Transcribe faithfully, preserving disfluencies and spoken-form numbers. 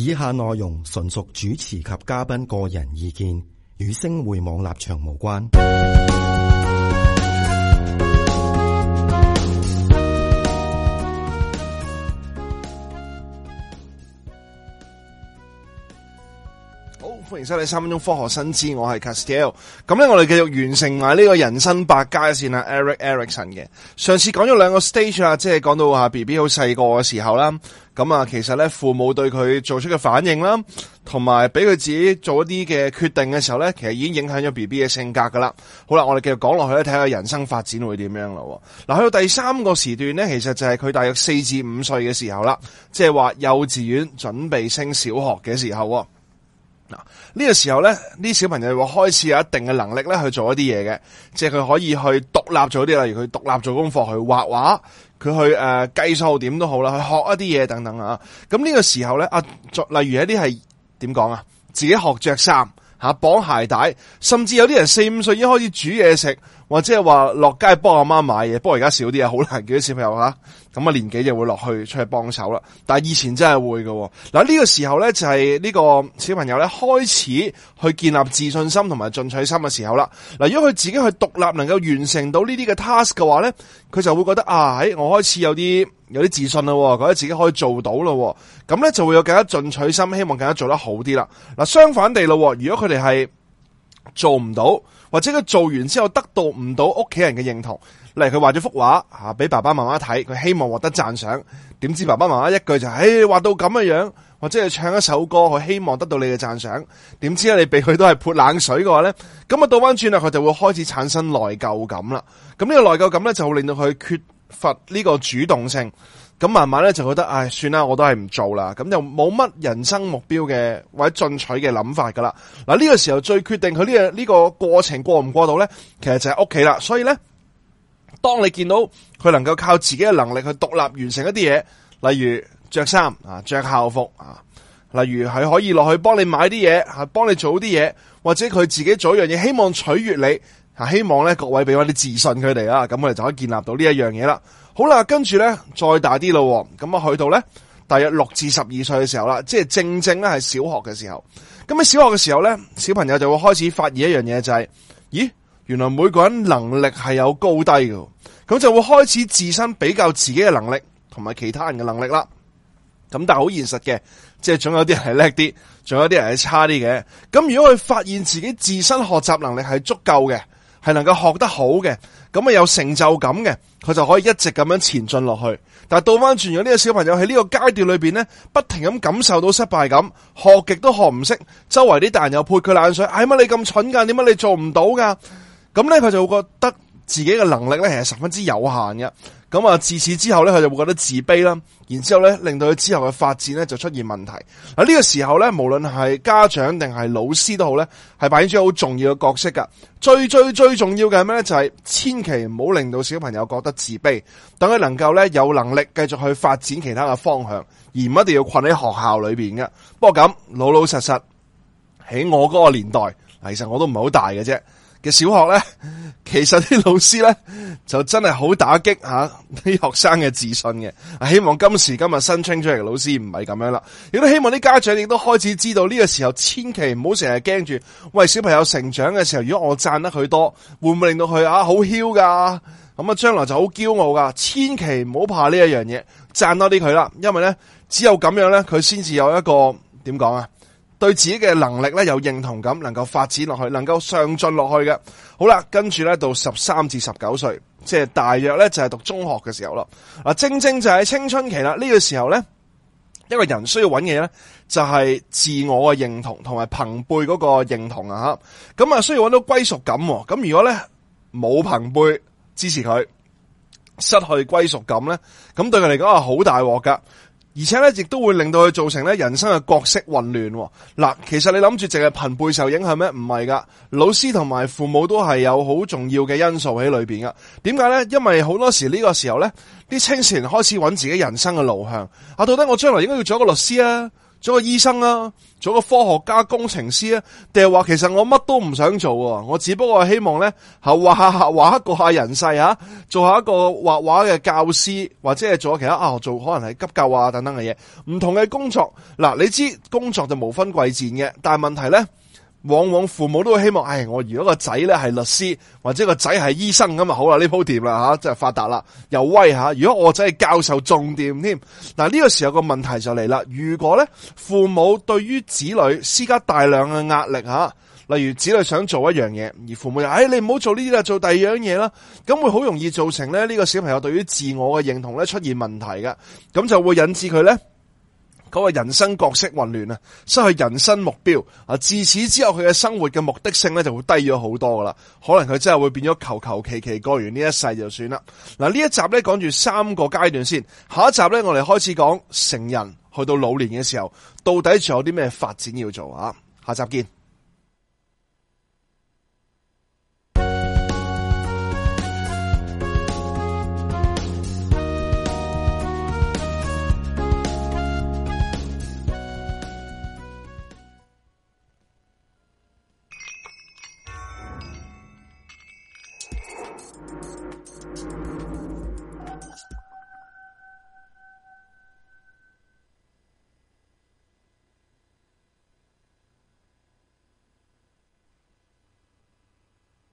以下內容純屬主持及嘉賓個人意見，與星匯網立場無關。 歡迎收睇三分鐘科學新知，我係 Castiel。咁咧，我哋繼續完成埋呢個人生百家線啊 ，Eric Erickson 嘅。上次講咗兩個 stage 啦，即係講到啊 B B 好細個嘅時候啦。咁啊，其實咧父母對佢做出嘅反應啦，同埋俾佢自己做一啲嘅決定嘅時候咧，其實已經影響咗 B B 嘅性格噶啦。好啦，我哋繼續講落去咧，睇下人生發展會點樣咯。嗱，去到第三個時段咧，其實就係佢大約四至五歲嘅時候啦，即係話幼稚園準備升小學嘅時候。嗱，呢個時候咧，啲小朋友會開始有一定嘅能力咧去做一啲嘢嘅，即係佢可以去獨立做啲，例如佢獨立做功課，去畫畫，佢去誒計數點都好啦，去學一啲嘢等等啊。咁呢個時候咧，啊，例如一啲係點講啊，自己學着衫吓，綁鞋帶，甚至有啲人四五歲已經開始煮嘢食，或者係話落街幫阿媽買嘢。不過而家少啲啊，好難叫啲小朋友吓。咁啊年紀就會落去出去幫手啦，但係以前真係會嘅。嗱，呢個時候咧就係呢個小朋友咧開始去建立自信心同埋進取心嘅時候啦。嗱，如果佢自己去獨立能夠完成到呢啲嘅 task 嘅話咧，佢就會覺得啊，喺我開始有啲有啲自信啦，覺得自己可以做到啦，咁咧就會有更加進取心，希望更加做得好啲啦。嗱，相反地咯，如果佢哋係做唔到，或者佢做完之後得到唔到屋企人嘅認同。例如佢畫咗幅畫吓，俾爸爸媽媽睇，佢希望獲得讚賞，點知爸爸媽媽一句就誒畫到咁嘅樣，或者係唱一首歌，佢希望得到你嘅讚賞，點知咧你俾佢都係潑冷水嘅話咧，咁啊倒翻轉啦，佢就會開始產生內疚感啦。咁呢個內疚感咧就會令到佢缺乏呢個主動性，咁慢慢咧就覺得唉，算啦，我都係唔做啦，咁就冇乜人生目標嘅或者進取嘅諗法噶啦。嗱，呢個時候最決定佢呢個呢個過程過唔過到咧，其實就係屋企啦。所以咧，當你見到佢能夠靠自己嘅能力去獨立完成一啲嘢，例如着衫啊、着校服啊，例如係可以落去幫你買啲嘢，吓幫你做啲嘢，或者佢自己做一樣嘢，希望取悅你，吓希望咧各位俾翻啲自信佢哋啊，咁我哋就可以建立到呢一樣嘢啦。好啦，跟住咧再大啲咯，咁啊去到咧大約六至十二歲嘅時候啦，即係正正咧係小學嘅時候。咁喺小學嘅時候咧，小朋友就會開始發現一樣嘢，就係、是，咦？原來每個人能力係有高低嘅，咁就會開始自身比較自己嘅能力同埋其他人嘅能力啦。咁但係好現實嘅，即係總有啲人係叻啲，仲有啲人係差啲嘅。咁如果佢發現自己自身學習能力係足夠嘅，係能夠學得好嘅，咁啊有成就感嘅，佢就可以一直咁樣前進落去。但係倒翻轉咗呢個小朋友喺呢個階段裏邊咧，不停咁感受到失敗感，學極都學唔識，周圍啲大人又潑佢冷水，哎乜你咁蠢噶？點解你做唔到噶？咁咧，佢就會覺得自己嘅能力咧，其實十分之有限嘅。咁啊，自此之後咧，佢就會覺得自卑啦。然之後咧，令到佢之後嘅發展咧就出現問題。嗱，呢個時候咧，無論係家長定係老師都好咧，係扮演咗好重要嘅角色噶。最最最重要嘅係咩咧？就係千祈唔好令到小朋友覺得自卑，等佢能夠咧有能力繼續去發展其他嘅方向，而唔一定要困喺學校裏邊嘅。不過咁老老實實喺我嗰個年代，其實我都唔係好大嘅啫。嘅小學咧，其實啲老師咧就真係好打擊吓啲學生嘅自信嘅。希望今時今日新 train 出嚟嘅老師唔係咁樣啦，亦都希望啲家長亦都開始知道呢個時候，千祈唔好成日驚住，喂，小朋友成長嘅時候，如果我讚得佢多，會唔會令到佢啊好囂噶？咁啊將來就好驕傲噶？千祈唔好怕呢一樣嘢，讚多啲佢啦，因為咧只有咁樣咧，佢先至有一個點講啊？對自己嘅能力咧有認同感，能夠發展落去，能夠上進落去嘅。好啦，跟住咧到十三至十九歲，即係大約咧就係讀中學嘅時候咯。啊，正正就係青春期啦。呢個時候咧，一個人需要揾嘅嘢咧就係自我嘅認同同埋朋輩嗰個認同啊吓。咁啊需要揾到歸屬感。咁如果咧冇朋輩支持佢，失去歸屬感咧，咁對佢嚟講係好大鑊噶。而且咧，亦都會令到佢造成咧人生嘅角色混亂。嗱，其實你諗住淨係朋輩受影響咩？唔係噶，老師同埋父母都係有好重要嘅因素喺裏邊噶。點解咧？因為好多時呢個時候咧，啲青少年開始揾自己人生嘅路向。啊，到底我將來應該要做一個律師啊， 做個醫生啊，做個科學家、工程師啊，定係話其實我乜都唔想做啊，我只不過係希望咧係畫下畫過下人世啊，做下一個畫畫嘅教師，或者係做下其他啊，做可能係急救啊等等嘅嘢，唔同嘅工作。嗱，你知工作就無分貴賤嘅，但係問題咧，往往父母都會希望，唉，我如果個仔咧係律師或者個仔係醫生咁啊，好啦，呢鋪掂啦吓，真係發達啦，又威吓。如果我仔係教授仲掂添。嗱，呢個時候個問題就嚟啦。如果咧父母對於子女施加大量嘅壓力吓，例如子女想做一樣嘢，而父母又唉，你唔好做呢啲啦，做第二樣嘢啦，咁會好容易造成咧呢個小朋友對於自我嘅認同咧出現問題嘅，咁就會引致佢咧嗰個人生角色混亂啊，失去人生目標啊，自此之後佢嘅生活嘅目的性咧就會低咗好多噶啦，可能佢真係會變咗求求其其過完呢一世就算啦。嗱，呢一集咧講住三個階段先，下一集咧我哋開始講成人去到老年嘅時候，到底仲有啲咩發展要做啊？下集見。